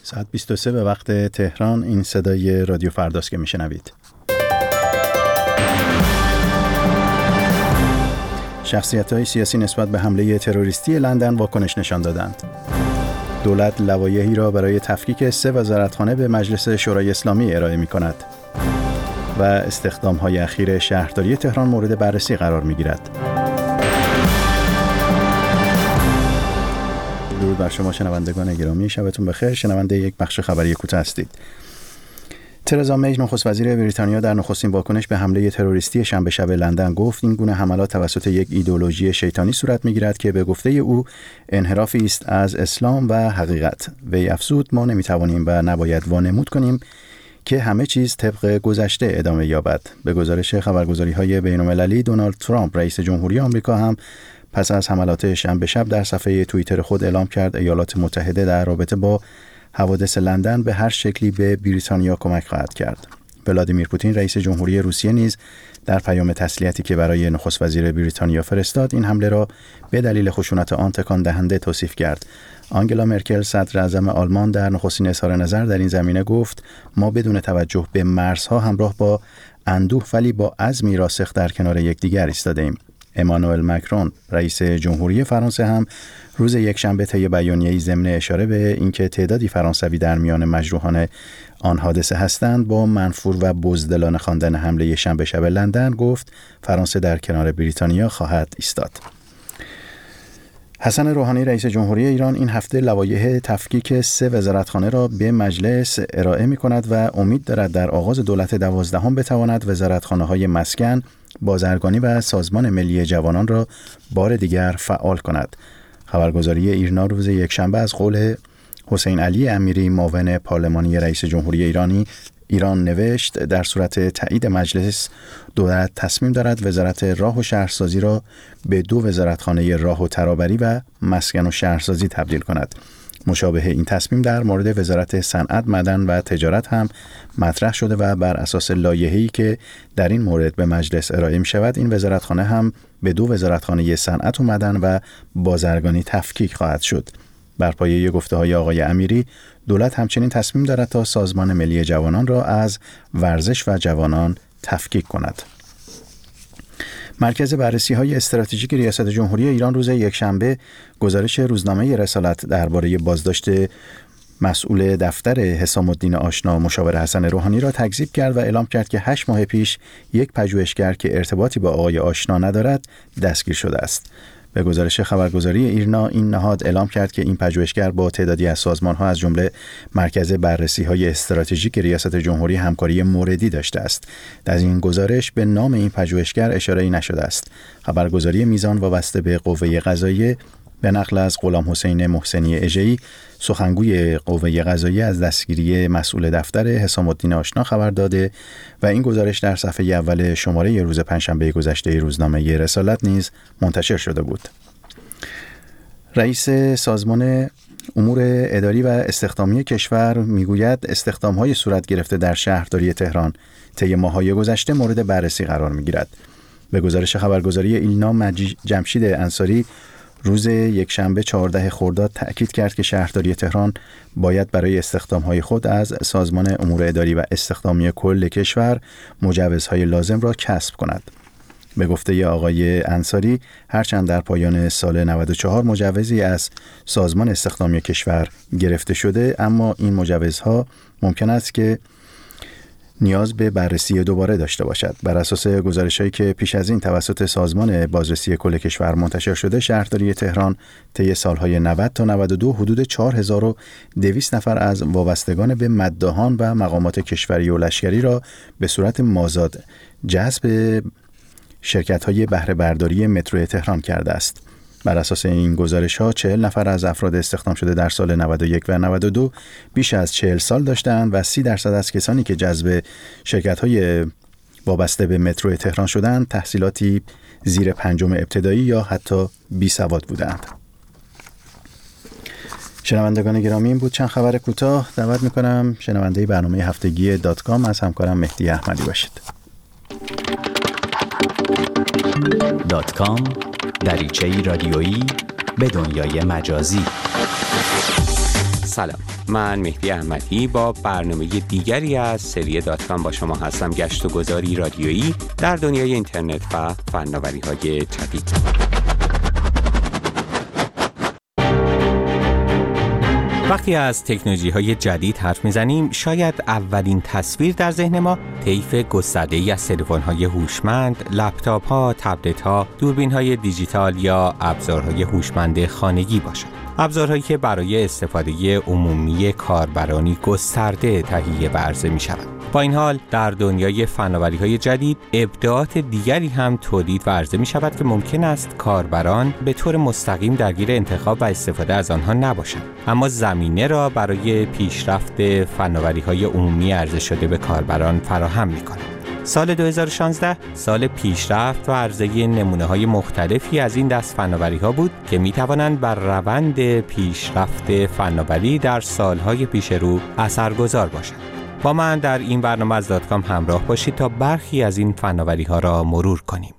ساعت 23 به وقت تهران. این صدای رادیو فرداست که میشنوید. شخصیت‌های سیاسی نسبت به حمله تروریستی لندن واکنش نشان دادند. دولت لوایحی را برای تفکیک 3 وزارتخانه به مجلس شورای اسلامی ارائه می‌کند و استخدام‌های اخیر شهرداری تهران مورد بررسی قرار می‌گیرد. درود بر شما شنوندگان گرامی، شبتون بخیر. شنونده یک بخش خبری کوتاه هستید. ترزا می نخست وزیر بریتانیا در نخستین واکنش به حمله تروریستی شنبه شب لندن گفت این گونه حملات توسط یک ایدئولوژی شیطانی صورت می‌گیرد که به گفته او انحرافی است از اسلام و حقیقت. وی افزود ما نمی‌توانیم و نباید وانمود کنیم که همه چیز طبق گذشته ادامه یابد. به گزارش خبرگزاری‌های بین‌المللی، دونالد ترامپ رئیس جمهوری آمریکا هم پس از حملات شنبه شب در صفحه توییتر خود اعلام کرد ایالات متحده در رابطه با حوادث لندن به هر شکلی به بریتانیا کمک خواهد کرد. ولادیمیر پوتین رئیس جمهوری روسیه نیز در پیام تسلیتی که برای نخست وزیر بریتانیا فرستاد این حمله را به دلیل خشونت آن تکان دهنده توصیف کرد. آنگلا مرکل صدر اعظم آلمان در نخستین اظهار نظر در این زمینه گفت ما بدون توجه به مرزها همراه با اندوه ولی با عزمی راسخ در کنار یکدیگر ایستاده‌ایم. امانوئل مکرون رئیس جمهوری فرانسه هم روز یکشنبه طی بیانیه‌ای ضمن اشاره به اینکه تعدادی فرانسوی در میان مجروحان آن حادثه هستند با منفور و بزدلانه خواندن حمله شنبه شب لندن گفت فرانسه در کنار بریتانیا خواهد ایستاد. حسن روحانی رئیس جمهوری ایران این هفته لوایح تفکیک 3 وزارتخانه را به مجلس ارائه می‌کند و امید دارد در آغاز دولت 12 بتواند وزارتخانه‌های مسکن، بازرگانی و سازمان ملی جوانان را بار دیگر فعال کند. خبرگزاری ایرنا روز یکشنبه از قول حسین علی امیری معاون پارلمانی رئیس جمهوری ایران نوشت در صورت تایید مجلس دولت تصمیم دارد وزارت راه و شهرسازی را به 2 وزارتخانه راه و ترابری و مسکن و شهرسازی تبدیل کند. مشابه این تصمیم در مورد وزارت صنعت، معدن و تجارت هم مطرح شده و بر اساس لایحه‌ای که در این مورد به مجلس ارائه می‌شود این وزارتخانه هم به 2 وزارتخانه صنعت و معدن و بازرگانی تفکیک خواهد شد. بر پایه گفته‌های آقای امیری دولت همچنین تصمیم دارد تا سازمان ملی جوانان را از ورزش و جوانان تفکیک کند. مرکز بررسی‌های استراتژیک ریاست جمهوری ایران روز یکشنبه گزارش روزنامه رسالت درباره بازداشت مسئول دفتر حسام الدین آشنا مشاور حسن روحانی را تکذیب کرد و اعلام کرد که 8 ماه پیش یک پژوهشگر که ارتباطی با آقای آشنا ندارد دستگیر شده است. به گزارش خبرگزاری ایرنا این نهاد اعلام کرد که این پژوهشگر با تعدادی از سازمان‌ها از جمله مرکز بررسی‌های استراتژیک ریاست جمهوری همکاری موردی داشته است. در این گزارش به نام این پژوهشگر اشاره‌ای نشده است. خبرگزاری میزان وابسته به قوه قضاییه به نقل از غلام حسین محسنی اژه‌ای سخنگوی قوه قضاییه از دستگیری مسئول دفتر حسام الدین آشنا خبر داده و این گزارش در صفحه اول شماره روز پنجشنبه گذشته روزنامه رسالت نیز منتشر شده بود. رئیس سازمان امور اداری و استخدامی کشور میگوید استخدام‌های صورت گرفته در شهرداری تهران طی ماه‌های گذشته مورد بررسی قرار می‌گیرد. به گزارش خبرگزاری ایلنا جمشید انصاری روز یکشنبه 14 خرداد تأکید کرد که شهرداری تهران باید برای استخدام‌های خود از سازمان امور اداری و استخدامی کل کشور مجوزهای لازم را کسب کند. به گفته آقای انصاری هرچند در پایان سال 94 مجوزی از سازمان استخدامی کشور گرفته شده اما این مجوزها ممکن است که نیاز به بررسی دوباره داشته باشد. بر اساس گزارش‌هایی که پیش از این توسط سازمان بازرسی کل کشور منتشر شده شهرداری تهران طی سالهای 90 تا 92 حدود 4200 نفر از وابستگان به مداحان و مقامات کشوری و لشکری را به صورت مازاد جذب شرکت‌های بهره برداری مترو تهران کرده است. بر اساس این گزارش‌ها 40 نفر از افراد استخدام شده در سال 91 و 92 بیش از 40 سال داشتند و 30% از کسانی که جذب شرکت‌های وابسته به مترو تهران شدند تحصیلاتی زیر 5 ابتدایی یا حتی بیسواد بودند. شنوندگان گرامی این بود چند خبر کوتاه. دعوت می‌کنم شنونده برنامه هفتگی .com از همکارم مهدی احمدی باشید. .com دریچه‌ای رادیویی به دنیای مجازی. سلام، من مهدی احمدی با برنامه دیگری از سری داتکام با شما هستم. گشت و گذاری رادیویی در دنیای اینترنت و فناوری‌های جدید. وقتی از تکنولوژی‌های جدید حرف می‌زنیم، شاید اولین تصویر در ذهن ما طیف گسترده‌ای از تلفن‌های هوشمند، لپتاپ‌ها، تبلت‌ها، دوربین‌های دیجیتال یا ابزارهای هوشمند خانگی باشد. ابزارهایی که برای استفاده عمومی کاربرانی گسترده تهیه و عرضه می‌شوند. با این حال در دنیای فناوری‌های جدید ابداعات دیگری هم تولید و عرضه می‌شود که ممکن است کاربران به طور مستقیم درگیر انتخاب و استفاده از آنها نباشند، اما زمینه را برای پیشرفت فناوری‌های عمومی عرضه شده به کاربران فراهم می‌کند. سال 2016 سال پیشرفت و عرضه نمونه‌های مختلفی از این دست فناوری‌ها بود که می‌توانند بر روند پیشرفت فناوری در سال‌های پیش رو اثرگذار باشند. با من در این برنامه از داتکام همراه باشید تا برخی از این فناوری‌ها را مرور کنیم.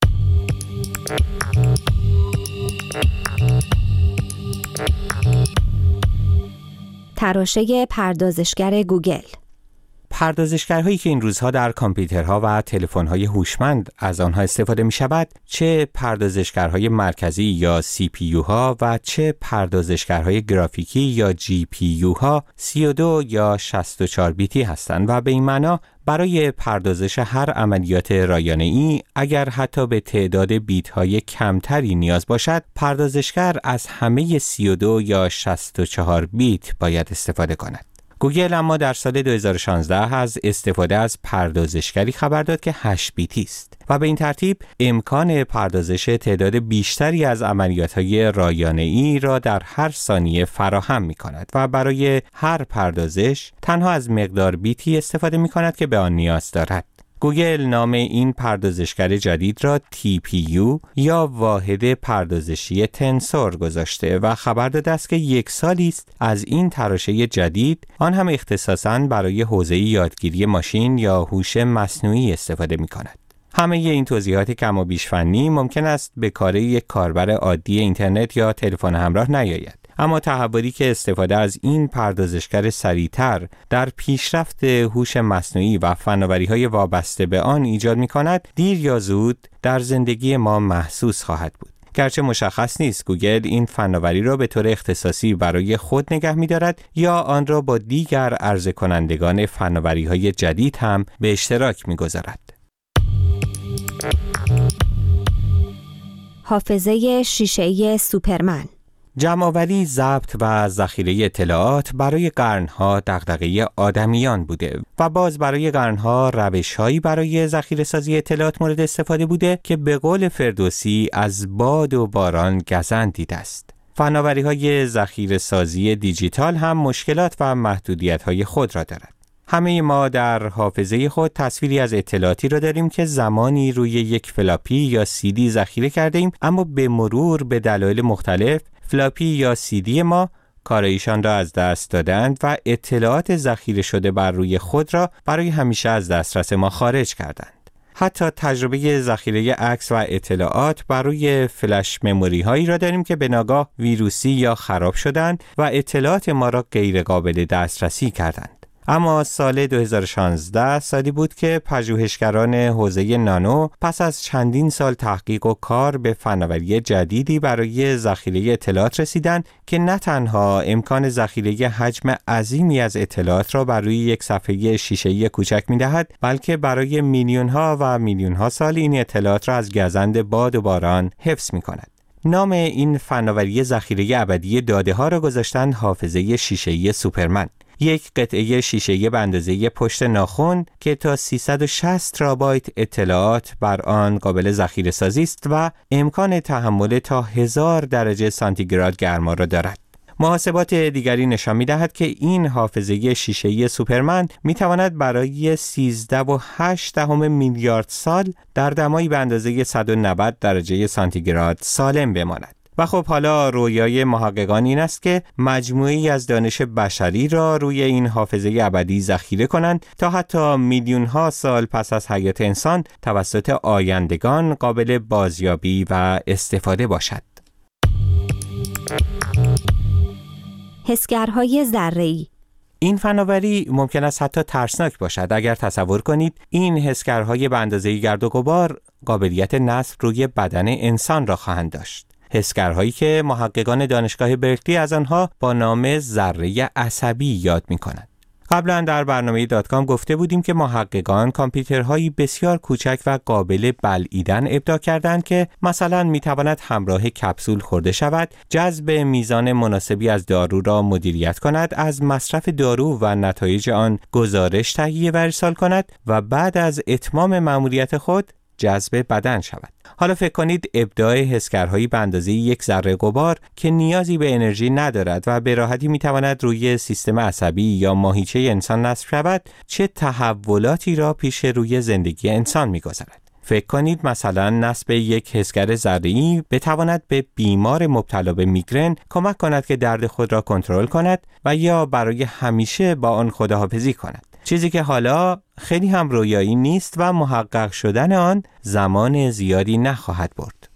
تراشه پردازشگر گوگل. پردازشگرهایی که این روزها در کامپیوترها و تلفن‌های هوشمند از آنها استفاده می‌شود، چه پردازشگرهای مرکزی یا CPU ها و چه پردازشگرهای گرافیکی یا GPU ها 32 یا 64 بیتی هستند و به این معنا برای پردازش هر عملیات رایانه‌ای اگر حتی به تعداد بیت‌های کمتری نیاز باشد، پردازشگر از همه 32 یا 64 بیت باید استفاده کند. گوگل اما در سال 2016 از استفاده از پردازشگری خبر داد که 8 بیتی است و به این ترتیب امکان پردازش تعداد بیشتری از عملیات‌های رایانه‌ای را در هر ثانیه فراهم می‌کند و برای هر پردازش تنها از مقدار بیتی استفاده می‌کند که به آن نیاز دارد. گوگل نام این پردازشگر جدید را TPU یا واحد پردازشی تنسور گذاشته و خبر داده است که 1 سالی است از این تراشه جدید، آن هم اختصاصاً برای حوزه یادگیری ماشین یا هوش مصنوعی استفاده می‌کند. همه این توضیحات کم و بیش فنی ممکن است به کار یک کاربر عادی اینترنت یا تلفن همراه نیاید. اما تحولی که استفاده از این پردازشگر سریعتر در پیشرفت هوش مصنوعی و فناوری‌های وابسته به آن ایجاد می‌کند، دیر یا زود در زندگی ما محسوس خواهد بود. گرچه مشخص نیست گوگل این فناوری را به طور اختصاصی برای خود نگه می‌دارد یا آن را با دیگر عرضه کنندگان فناوری‌های جدید هم به اشتراک می‌گذارد. حافظه شیشه‌ای سوپرمن. جمع‌آوری، ضبط و ذخیره اطلاعات برای قرن‌ها دغدغه آدمیان بوده و باز برای قرن‌ها روش‌هایی برای ذخیره‌سازی اطلاعات مورد استفاده بوده که به قول فردوسی از باد و باران گزند دیده است. فناوری‌های ذخیره‌سازی دیجیتال هم مشکلات و محدودیت‌های خود را دارد. همه ما در حافظه خود تصویری از اطلاعاتی را داریم که زمانی روی یک فلاپی یا CD ذخیره کرده ایم، اما به مرور به دلایل مختلف فلاپی یا CD ما کارایشان را از دست دادند و اطلاعات ذخیره شده بر روی خود را برای همیشه از دسترس ما خارج کردند. حتی تجربه ذخیره عکس و اطلاعات بر روی فلش مموری هایی را داریم که به ناگاه ویروسی یا خراب شدند و اطلاعات ما را غیر قابل دسترسی کردند. اما سال 2016 سالی بود که پژوهشگران حوزه نانو پس از چندین سال تحقیق و کار به فناوری جدیدی برای ذخیره اطلاعات رسیدند که نه تنها امکان ذخیره حجم عظیمی از اطلاعات را بر روی یک صفحه شیشه‌ای کوچک می‌دهد، بلکه برای میلیون‌ها و میلیون‌ها سال این اطلاعات را از گزند باد و باران حفظ می‌کند. نام این فناوری ذخیره ابدی داده‌ها را گذاشتند حافظه شیشه‌ای سوپرمن. یک قطعه شیشه‌ای به اندازه پشت ناخن که تا 360 ترابایت اطلاعات بر آن قابل ذخیره سازی است و امکان تحمل تا 1000 درجه سانتیگراد گرما را دارد. محاسبات دیگری نشان می‌دهد که این حافظه شیشه‌ای سوپرمن می‌تواند برای 13.8 میلیارد سال در دمایی به اندازه 190 درجه سانتیگراد سالم بماند. و خب حالا رویای محققان این است که مجموعه‌ای از دانش بشری را روی این حافظه ابدی ذخیره کنند تا حتی میلیون‌ها سال پس از حیات انسان توسط آیندگان قابل بازیابی و استفاده باشد. حسگرهای ذره‌ای. این فناوری ممکن است حتی ترسناک باشد اگر تصور کنید این حسگرهای به اندازه گرد و غبار قابلیت نصب روی بدن انسان را خواهند داشت. حسگرهایی که محققان دانشگاه برکلی از آنها با نام ذره عصبی یاد می‌کنند. قبلا در برنامه .com گفته بودیم که محققان کامپیوترهایی بسیار کوچک و قابل بلعیدن ابداع کردند که مثلا میتواند همراه کپسول خورده شود، جذب میزان مناسبی از دارو را مدیریت کند، از مصرف دارو و نتایج آن گزارش تهیه و ارسال کند و بعد از اتمام مأموریت خود جذب بدن شود. حالا فکر کنید ابداع حسگرهایی به اندازه یک ذره غبار که نیازی به انرژی ندارد و به راحتی میتواند روی سیستم عصبی یا ماهیچه انسان نصب شود چه تحولاتی را پیش روی زندگی انسان میگذارد. فکر کنید مثلا نصب یک حسگر ذره‌ای بتواند به بیمار مبتلا به میگرن کمک کند که درد خود را کنترل کند و یا برای همیشه با آن خداحافظی کند. چیزی که حالا خیلی هم رویایی نیست و محقق شدن آن زمان زیادی نخواهد برد.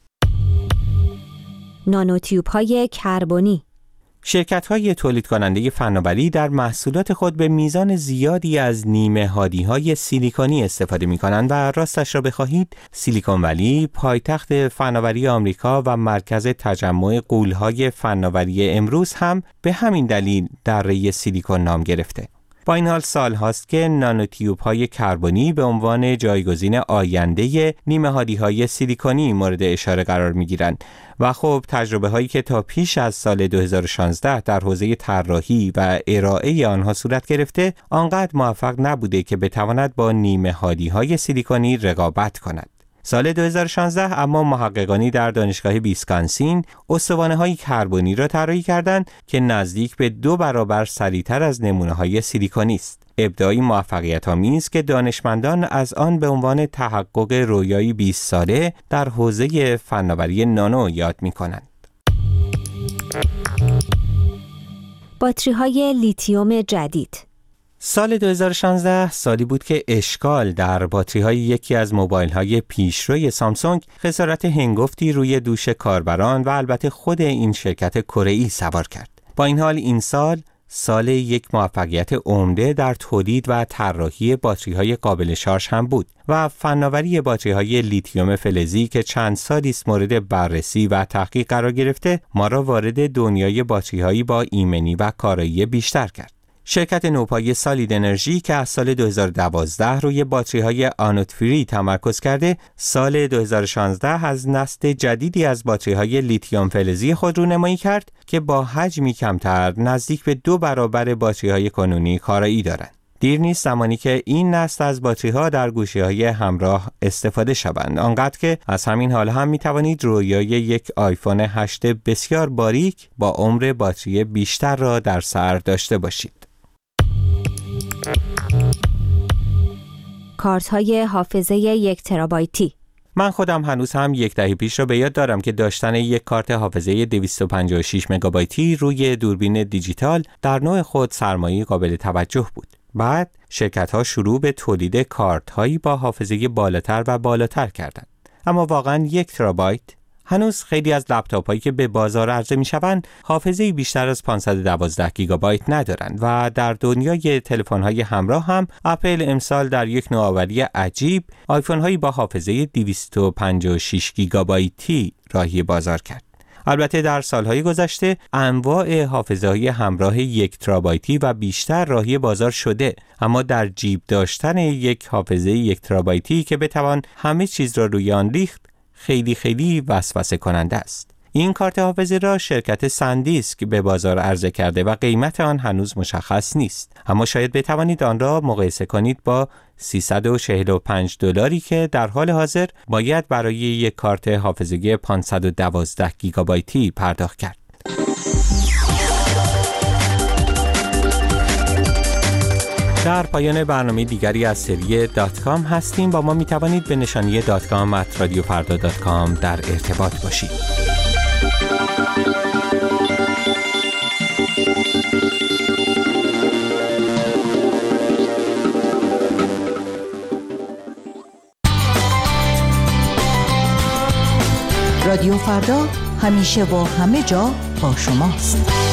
نانوتیوب‌های کربنی. شرکت‌های تولید کننده فناوری در محصولات خود به میزان زیادی از نیمه هادی‌های سیلیکونی استفاده می‌کنند و راستش را بخواهید سیلیکون ولی پایتخت فناوری آمریکا و مرکز تجمع غول‌های فناوری امروز هم به همین دلیل دره سیلیکون نام گرفته. با این حال سال هاست که نانوتیوب‌های کربنی به عنوان جایگزین آینده نیمه‌هادی‌های سیلیکونی مورد اشاره قرار می‌گیرند و خب تجربه هایی که تا پیش از سال 2016 در حوزه طراحی و ارائه آنها صورت گرفته آنقدر موفق نبوده که بتواند با نیمه‌هادی‌های سیلیکونی رقابت کند. سال 2016 اما محققانی در دانشگاه ویسکانسین استوانه‌های کربنی را طراحی کردند که نزدیک به 2 برابر سریعتر از نمونه‌های سیلیکونی است. ابداعی موفقیت‌آمیز که دانشمندان از آن به عنوان تحقق رویایی 20 ساله در حوزه فناوری نانو یاد می‌کنند. باتری‌های لیتیوم جدید. سال 2016 سالی بود که اشکال در باتری‌های یکی از موبایل‌های پیشروی سامسونگ خسارت هنگفتی روی دوش کاربران و البته خود این شرکت کره‌ای سوار کرد. با این حال این سال یک موفقیت عمده در تولید و طراحی باتری‌های قابل شارژ هم بود و فناوری باتری‌های لیتیوم فلزی که چند سالی است مورد بررسی و تحقیق قرار گرفته ما را وارد دنیای باتری‌هایی با ایمنی و کارایی بیشتر کرد. شرکت نوپای سالید انرژی که از سال 2012 روی باتری‌های آنود فری تمرکز کرده، سال 2016 از نسل جدیدی از باتری‌های لیتیوم فلزی خود رونمایی کرد که با حجمی کمتر نزدیک به 2 برابر باتری‌های کنونی کارایی دارند. دیر نیست زمانی که این نسل از باتری‌ها در گوشی‌های همراه استفاده شوند، آنقدر که از همین حال هم می‌توانید رویای یک آیفون 8 بسیار باریک با عمر باتری بیشتر را در سر داشته باشید. کارت‌های حافظه 1 ترابایتی. من خودم هنوز هم 1 دهه پیش را به یاد دارم که داشتن یک کارت حافظه 256 مگابایتی روی دوربین دیجیتال در نوع خود سرمایه قابل توجه بود. بعد شرکت‌ها شروع به تولید کارت‌هایی با حافظه بالاتر و بالاتر کردند. اما واقعاً 1 ترابایت هنوز خیلی از لپتاپ‌هایی که به بازار عرضه می‌شوند حافظه‌ای بیشتر از 512 گیگابایت ندارند و در دنیای تلفن‌های همراه هم اپل امسال در یک نوآوری عجیب آیفون‌هایی با حافظه 256 گیگابایتی راهی بازار کرد. البته در سالهای گذشته انواع حافظه‌های همراه 1 ترابایتی و بیشتر راهی بازار شده، اما در جیب داشتن یک حافظه 1 ترابایتی که بتوان همه چیز را روی آن ریخت خیلی وسوسه کننده است. این کارت حافظه را شرکت سندیسک به بازار عرضه کرده و قیمت آن هنوز مشخص نیست، اما شاید بتوانید آن را مقایسه کنید با $345 که در حال حاضر باید برای یک کارت حافظه 512 گیگابایتی پرداخت کرد. در پایان برنامه دیگری از سری .com هستیم. با ما می توانید به نشانی .com@radiofarda.com در ارتباط باشید. رادیو فردا همیشه و همه جا با شماست.